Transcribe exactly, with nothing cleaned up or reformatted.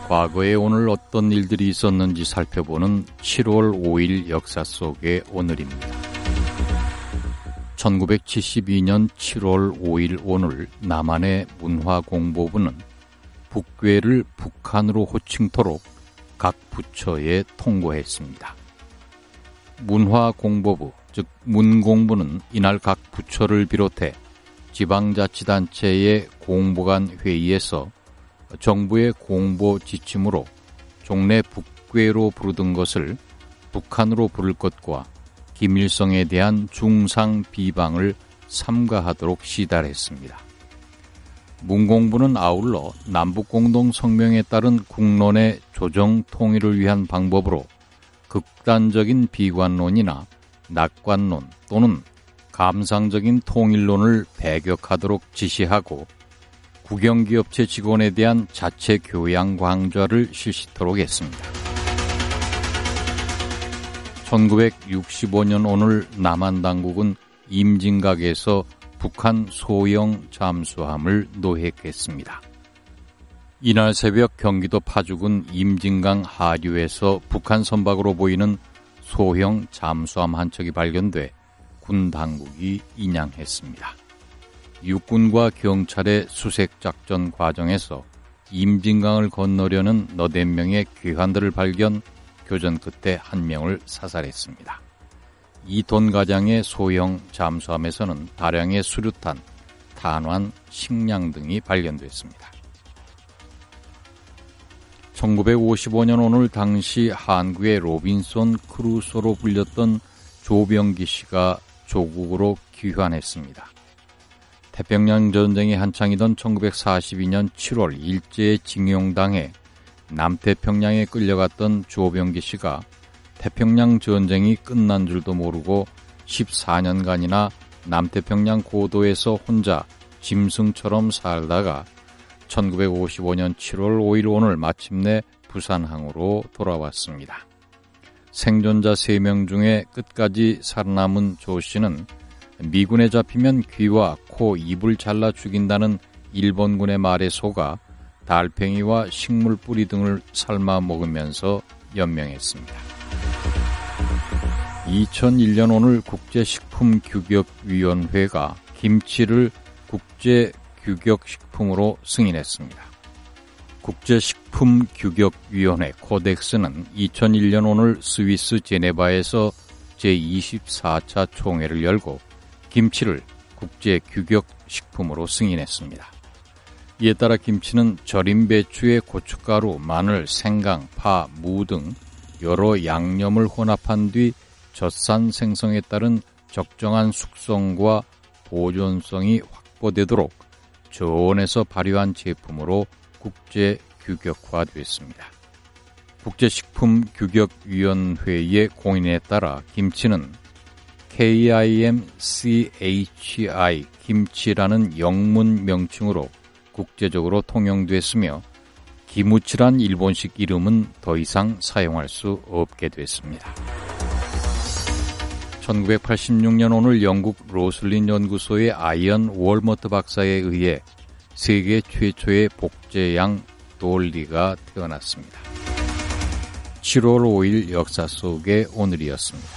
과거에 오늘 어떤 일들이 있었는지 살펴보는 칠월 오일 역사 속의 오늘입니다. 천구백칠십이년 칠월 오일 오늘 남한의 문화공보부는 북괴를 북한으로 호칭토록 각 부처에 통고했습니다. 문화공보부, 즉 문공부는 이날 각 부처를 비롯해 지방자치단체의 공보관 회의에서 정부의 공보 지침으로 종래 북괴로 부르던 것을 북한으로 부를 것과 김일성에 대한 중상 비방을 삼가하도록 시달했습니다. 문공부는 아울러 남북공동성명에 따른 국론의 조정 통일을 위한 방법으로 극단적인 비관론이나 낙관론 또는 감상적인 통일론을 배격하도록 지시하고 국영기업체 직원에 대한 자체 교양 강좌를 실시토록 했습니다. 천구백육십오년 오늘 남한 당국은 임진각에서 북한 소형 잠수함을 노획했습니다. 이날 새벽 경기도 파주군 임진강 하류에서 북한 선박으로 보이는 소형 잠수함 한 척이 발견돼 군 당국이 인양했습니다. 육군과 경찰의 수색작전 과정에서 임진강을 건너려는 너댓 명의 귀환들을 발견, 교전 끝에 한 명을 사살했습니다. 이 톤가량의 소형 잠수함에서는 다량의 수류탄, 탄환, 식량 등이 발견됐습니다. 천구백오십오년 오늘 당시 한국의 로빈손 크루소로 불렸던 조병기 씨가 조국으로 귀환했습니다. 태평양 전쟁이 한창이던 천구백사십이년 칠월 일제에 징용당해 남태평양에 끌려갔던 조병기 씨가 태평양 전쟁이 끝난 줄도 모르고 십사년간이나 남태평양 고도에서 혼자 짐승처럼 살다가 천구백오십오년 칠월 오일 오늘 마침내 부산항으로 돌아왔습니다. 생존자 세 명 중에 끝까지 살아남은 조 씨는 미군에 잡히면 귀와 코, 입을 잘라 죽인다는 일본군의 말에 속아 달팽이와 식물 뿌리 등을 삶아 먹으면서 연명했습니다. 이천일년 오늘 국제식품규격위원회가 김치를 국제규격식품으로 승인했습니다. 국제식품규격위원회 코덱스는 이천일년 오늘 스위스 제네바에서 제이십사차 총회를 열고 김치를 국제규격식품으로 승인했습니다. 이에 따라 김치는 절임 배추에 고춧가루, 마늘, 생강, 파, 무 등 여러 양념을 혼합한 뒤 젖산 생성에 따른 적정한 숙성과 보존성이 확보되도록 저온에서 발효한 제품으로 국제규격화됐습니다. 국제식품규격위원회의 공인에 따라 김치는 케이아이엠치아이 김치라는 영문 명칭으로 국제적으로 통용됐으며 기무치란 일본식 이름은 더 이상 사용할 수 없게 됐습니다. 천구백팔십육년 오늘 영국 로슬린 연구소의 아이언 월머트 박사에 의해 세계 최초의 복제양 돌리가 태어났습니다. 칠월 오일 역사 속의 오늘이었습니다.